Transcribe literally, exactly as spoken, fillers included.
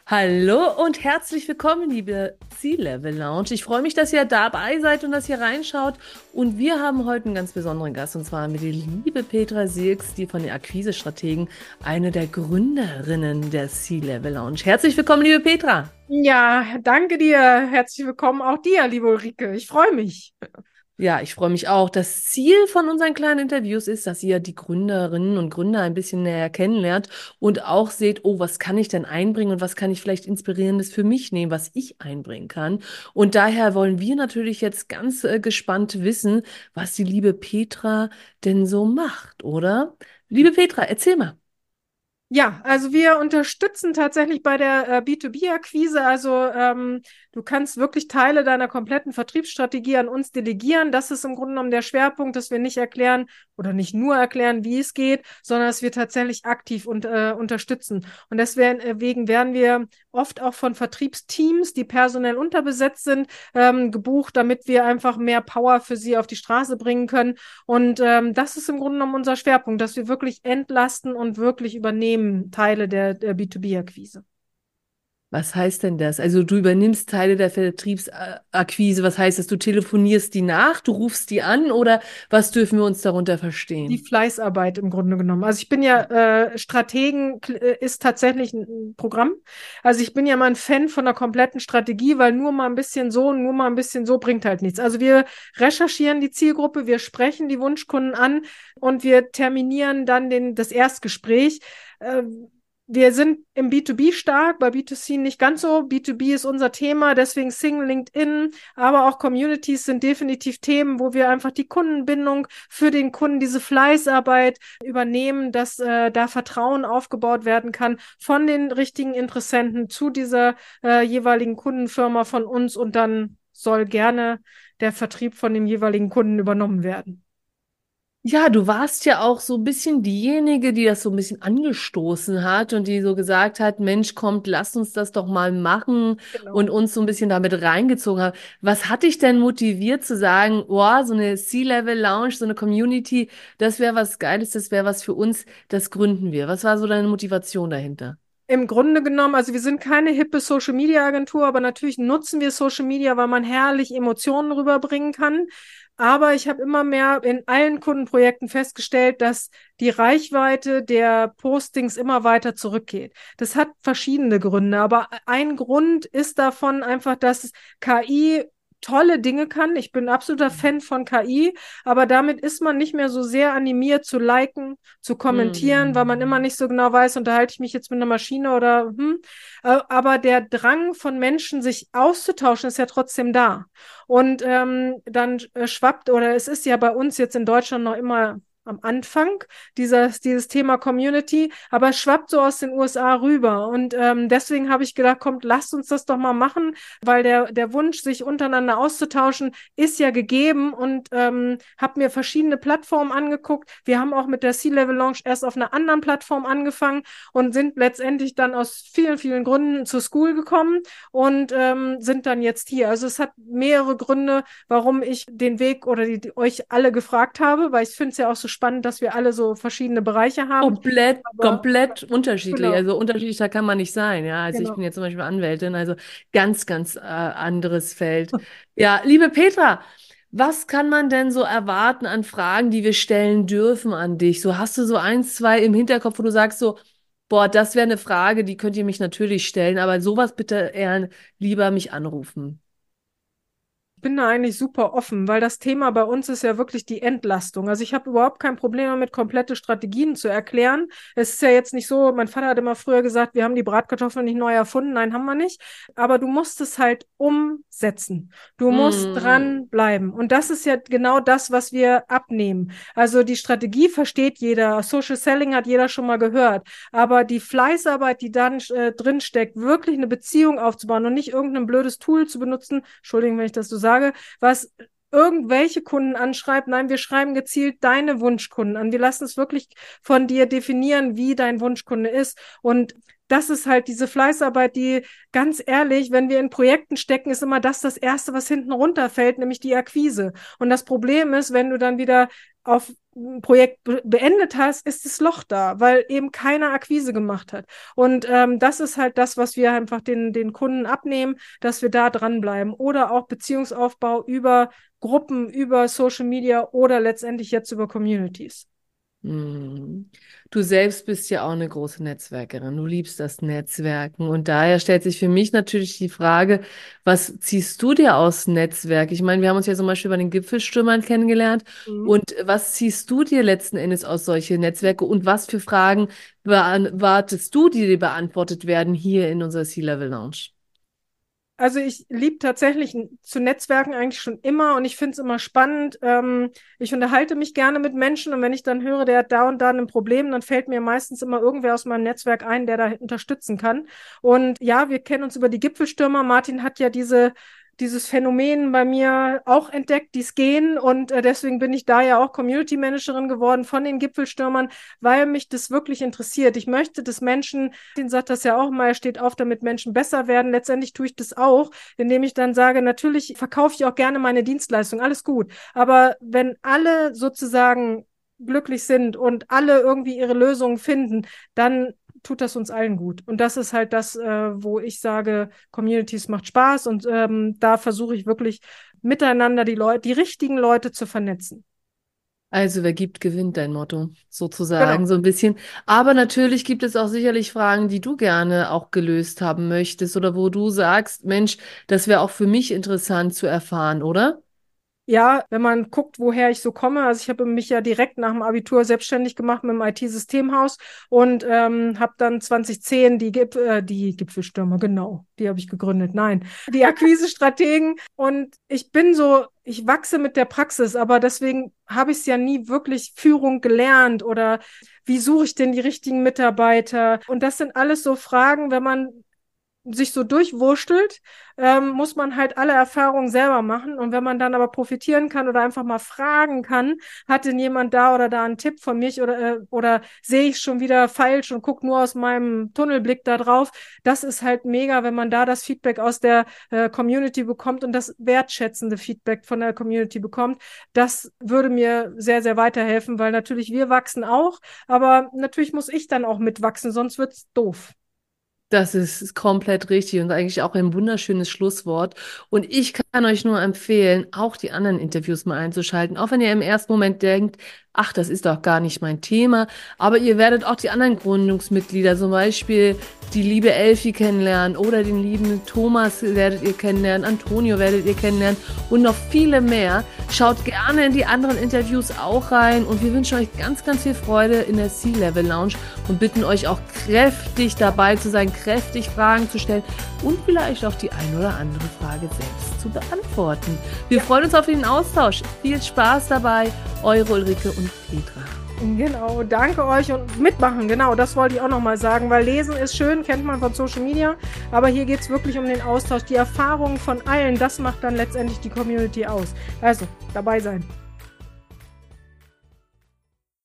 Hallo und herzlich willkommen, liebe C-Level Lounge. Ich freue mich, dass ihr dabei seid und dass ihr reinschaut. Und wir haben heute einen ganz besonderen Gast, und zwar mit der liebe Petra Sirks, die von den Akquise-Strategen, eine der Gründerinnen der C-Level Lounge. Herzlich willkommen, liebe Petra. Ja, danke dir. Herzlich willkommen auch dir, liebe Ulrike. Ich freue mich. Ja, ich freue mich auch. Das Ziel von unseren kleinen Interviews ist, dass ihr die Gründerinnen und Gründer ein bisschen näher kennenlernt und auch seht, oh, was kann ich denn einbringen und was kann ich vielleicht Inspirierendes für mich nehmen, was ich einbringen kann. Und daher wollen wir natürlich jetzt ganz äh, gespannt wissen, was die liebe Petra denn so macht, oder? Liebe Petra, erzähl mal. Ja, also wir unterstützen tatsächlich bei der äh, B zwei B-Akquise. Also ähm, du kannst wirklich Teile deiner kompletten Vertriebsstrategie an uns delegieren. Das ist im Grunde genommen der Schwerpunkt, dass wir nicht erklären oder nicht nur erklären, wie es geht, sondern dass wir tatsächlich aktiv und, äh, unterstützen. Und deswegen werden wir oft auch von Vertriebsteams, die personell unterbesetzt sind, ähm, gebucht, damit wir einfach mehr Power für sie auf die Straße bringen können. Und ähm, das ist im Grunde genommen unser Schwerpunkt, dass wir wirklich entlasten und wirklich übernehmen Teile der, der B zwei B-Akquise. Was heißt denn das? Also du übernimmst Teile der Vertriebsakquise. Was heißt das? Du telefonierst die nach, du rufst die an oder was dürfen wir uns darunter Die verstehen? Fleißarbeit im Grunde genommen. Also ich bin ja, äh, Strategen äh, ist tatsächlich ein Programm. Also ich bin ja mal ein Fan von der kompletten Strategie, weil nur mal ein bisschen so, nur mal ein bisschen so bringt halt nichts. Also wir recherchieren die Zielgruppe, wir sprechen die Wunschkunden an und wir terminieren dann den, das Erstgespräch. Äh, Wir sind im B zwei B stark, bei B zwei C nicht ganz so. B zwei B ist unser Thema, deswegen Sing, LinkedIn, aber auch Communities sind definitiv Themen, wo wir einfach die Kundenbindung für den Kunden, diese Fleißarbeit übernehmen, dass äh, da Vertrauen aufgebaut werden kann von den richtigen Interessenten zu dieser äh, jeweiligen Kundenfirma von uns und dann soll gerne der Vertrieb von dem jeweiligen Kunden übernommen werden. Ja, du warst ja auch so ein bisschen diejenige, die das so ein bisschen angestoßen hat und die so gesagt hat, Mensch, kommt, lass uns das doch mal machen und Genau. uns so ein bisschen damit reingezogen hat. Was hat dich denn motiviert zu sagen, oh, so eine C-Level-Lounge, so eine Community, das wäre was Geiles, das wäre was für uns, das gründen wir. Was war so deine Motivation dahinter? Im Grunde genommen, also wir sind keine hippe Social Media Agentur, aber natürlich nutzen wir Social Media, weil man herrlich Emotionen rüberbringen kann. Aber ich habe immer mehr in allen Kundenprojekten festgestellt, dass die Reichweite der Postings immer weiter zurückgeht. Das hat verschiedene Gründe, aber ein Grund ist davon einfach, dass K I tolle Dinge kann. Ich bin absoluter Fan von K I, aber damit ist man nicht mehr so sehr animiert zu liken, zu kommentieren, weil man immer Hm. nicht so genau weiß, unterhalte ich mich jetzt mit einer Maschine oder hm. Äh, Aber der Drang von Menschen, sich auszutauschen, ist ja trotzdem da. Und ähm, dann äh, schwappt, oder es ist ja bei uns jetzt in Deutschland noch immer am Anfang dieses, dieses Thema Community, aber es schwappt so aus den U S A rüber. Und ähm, deswegen habe ich gedacht, kommt, lasst uns das doch mal machen, weil der, der Wunsch, sich untereinander auszutauschen, ist ja gegeben und ähm, habe mir verschiedene Plattformen angeguckt. Wir haben auch mit der C-Level Lounge erst auf einer anderen Plattform angefangen und sind letztendlich dann aus vielen, vielen Gründen zur School gekommen und ähm, sind dann jetzt hier. Also es hat mehrere Gründe, warum ich den Weg oder die, die euch alle gefragt habe, weil ich finde es ja auch so spannend, dass wir alle so verschiedene Bereiche haben. Komplett, Aber komplett unterschiedlich. genau, Also unterschiedlicher kann man nicht sein. Ja, also ich genau. bin jetzt zum Beispiel Anwältin, also ganz, ganz äh, anderes Feld. Ja, liebe Petra, was kann man denn so erwarten an Fragen, die wir stellen dürfen an dich? So hast du so eins, zwei im Hinterkopf, wo du sagst so, boah, das wäre eine Frage, die könnt ihr mich natürlich stellen, aber sowas bitte eher lieber mich anrufen. Ich bin da eigentlich super offen, weil das Thema bei uns ist ja wirklich die Entlastung. Also ich habe überhaupt kein Problem damit, komplette Strategien zu erklären. Es ist ja jetzt nicht so, mein Vater hat immer früher gesagt, wir haben die Bratkartoffeln nicht neu erfunden. Nein, haben wir nicht. Aber du musst es halt umsetzen. Du musst Mm. dranbleiben. Und das ist ja genau das, was wir abnehmen. Also die Strategie versteht jeder. Social Selling hat jeder schon mal gehört. Aber die Fleißarbeit, die dann äh, drin steckt, wirklich eine Beziehung aufzubauen und nicht irgendein blödes Tool zu benutzen, Entschuldigung, wenn ich das so sage, was irgendwelche Kunden anschreibt. Nein, wir schreiben gezielt deine Wunschkunden an. Wir lassen es wirklich von dir definieren, wie dein Wunschkunde ist. Und das ist halt diese Fleißarbeit, die ganz ehrlich, wenn wir in Projekten stecken, ist immer das das Erste, was hinten runterfällt, nämlich die Akquise. Und das Problem ist, wenn du dann wieder auf ein Projekt be beendet hast, ist das Loch da, weil eben keiner Akquise gemacht hat. Und ähm, das ist halt das, was wir einfach den, den Kunden abnehmen, dass wir da dranbleiben. Oder auch Beziehungsaufbau über Gruppen, über Social Media oder letztendlich jetzt über Communities. Mhm. Du selbst bist ja auch eine große Netzwerkerin. Du liebst das Netzwerken. Und daher stellt sich für mich natürlich die Frage, was ziehst du dir aus Netzwerk? Ich meine, wir haben uns ja zum Beispiel bei den Gipfelstürmern kennengelernt. Mhm. Und was ziehst du dir letzten Endes aus solche Netzwerke? Und was für Fragen erwartest du, die dir beantwortet werden hier in unserer C-Level Lounge? Also ich liebe tatsächlich zu Netzwerken eigentlich schon immer und ich finde es immer spannend. Ähm, ich unterhalte mich gerne mit Menschen und wenn ich dann höre, der hat da und da ein Problem, dann fällt mir meistens immer irgendwer aus meinem Netzwerk ein, der da unterstützen kann. Und ja, wir kennen uns über die Gipfelstürmer. Martin hat ja diese dieses Phänomen bei mir auch entdeckt, dies Gehen. Und äh, deswegen bin ich da ja auch Community Managerin geworden von den Gipfelstürmern, weil mich das wirklich interessiert. Ich möchte, dass Menschen, den sagt das ja auch mal, er steht auf, damit Menschen besser werden. Letztendlich tue ich das auch, indem ich dann sage, natürlich verkaufe ich auch gerne meine Dienstleistung, alles gut. Aber wenn alle sozusagen glücklich sind und alle irgendwie ihre Lösungen finden, dann tut das uns allen gut. Und das ist halt das, äh, wo ich sage, Communities macht Spaß und ähm, da versuche ich wirklich miteinander die Leute, die richtigen Leute zu vernetzen. Also, wer gibt, gewinnt, dein Motto, sozusagen, Genau. so ein bisschen. Aber natürlich gibt es auch sicherlich Fragen, die du gerne auch gelöst haben möchtest oder wo du sagst, Mensch, das wäre auch für mich interessant zu erfahren, oder? Ja, wenn man guckt, woher ich so komme, also ich habe mich ja direkt nach dem Abitur selbstständig gemacht mit dem I T-Systemhaus und ähm, habe dann zwanzig zehn die, Gip äh, die Gipfelstürmer, genau, die habe ich gegründet, nein, die Akquise-Strategen und ich bin so, ich wachse mit der Praxis, aber deswegen habe ich es ja nie wirklich Führung gelernt oder wie suche ich denn die richtigen Mitarbeiter? Und das sind alles so Fragen, wenn man sich so durchwurschtelt, ähm, muss man halt alle Erfahrungen selber machen. Und wenn man dann aber profitieren kann oder einfach mal fragen kann, hat denn jemand da oder da einen Tipp von mich oder, äh, oder sehe ich schon wieder falsch und gucke nur aus meinem Tunnelblick da drauf. Das ist halt mega, wenn man da das Feedback aus der äh, Community bekommt und das wertschätzende Feedback von der Community bekommt. Das würde mir sehr, sehr weiterhelfen, weil natürlich wir wachsen auch, aber natürlich muss ich dann auch mitwachsen, sonst wird's doof. Das ist komplett richtig und eigentlich auch ein wunderschönes Schlusswort. Und ich kann euch nur empfehlen, auch die anderen Interviews mal einzuschalten, auch wenn ihr im ersten Moment denkt, ach, das ist doch gar nicht mein Thema. Aber ihr werdet auch die anderen Gründungsmitglieder, zum Beispiel die liebe Elfi kennenlernen oder den lieben Thomas werdet ihr kennenlernen, Antonio werdet ihr kennenlernen und noch viele mehr. Schaut gerne in die anderen Interviews auch rein und wir wünschen euch ganz, ganz viel Freude in der C-Level Lounge und bitten euch auch kräftig dabei zu sein, kräftig Fragen zu stellen und vielleicht auch die ein oder andere Frage selbst zu beantworten. Wir freuen uns auf den Austausch. Viel Spaß dabei. Eure Ulrike und Petra. Genau, danke euch und mitmachen, genau, das wollte ich auch nochmal sagen, weil Lesen ist schön, kennt man von Social Media, aber hier geht es wirklich um den Austausch, die Erfahrungen von allen, das macht dann letztendlich die Community aus. Also, dabei sein.